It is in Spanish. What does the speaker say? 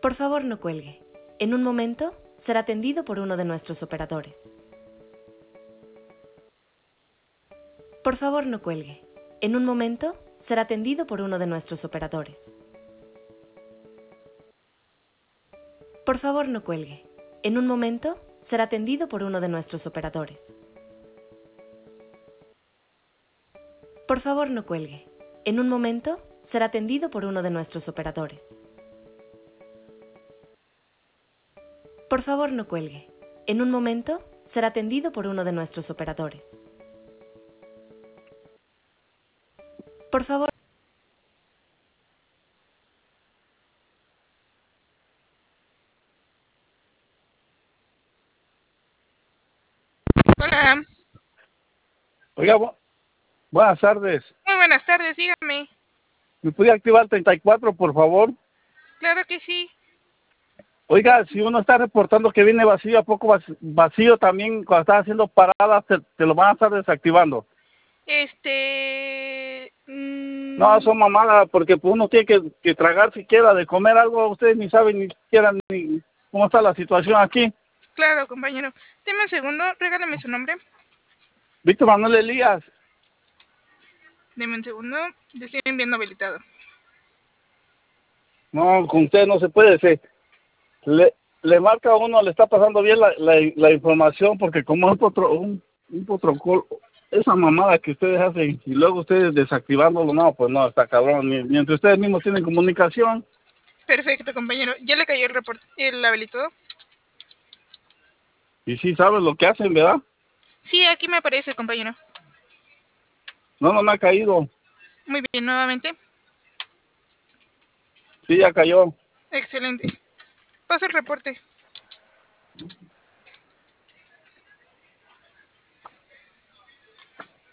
Por favor, no cuelgue. En un momento, será atendido por uno de nuestros operadores. Por favor, no cuelgue. En un momento, será atendido por uno de nuestros operadores. Por favor, no cuelgue. En un momento, será atendido por uno de nuestros operadores. Por favor, no cuelgue. En un momento, será atendido por uno de nuestros operadores. Por favor, no cuelgue. En un momento, será atendido por uno de nuestros operadores. Por favor. Hola, Oiga, buenas tardes. muy buenas tardes, dígame. ¿Me puede activar el 34, por favor? Claro que sí. Oiga, si uno está reportando que viene vacío, ¿a poco vacío también cuando está haciendo paradas te lo van a estar desactivando? No, son mamadas, porque pues, uno tiene que tragar siquiera de comer algo. Ustedes ni saben ni siquiera ni cómo está la situación aquí. Claro, compañero. Deme un segundo, regálame su nombre. Víctor Manuel Elías. Deme un segundo, le estoy enviando habilitado. No, con usted no se puede. Le marca a uno, le está pasando bien la información, porque como es un protocolo, esa mamada que ustedes hacen y luego ustedes desactivándolo, no, pues no, está cabrón. Ni entre ustedes mismos tienen comunicación. Perfecto, compañero. ¿Ya le cayó el habilitado? Y sí sabes lo que hacen, ¿verdad? Sí, aquí me aparece, compañero. No me ha caído. Muy bien, nuevamente. Sí, ya cayó. Excelente. Paso el reporte.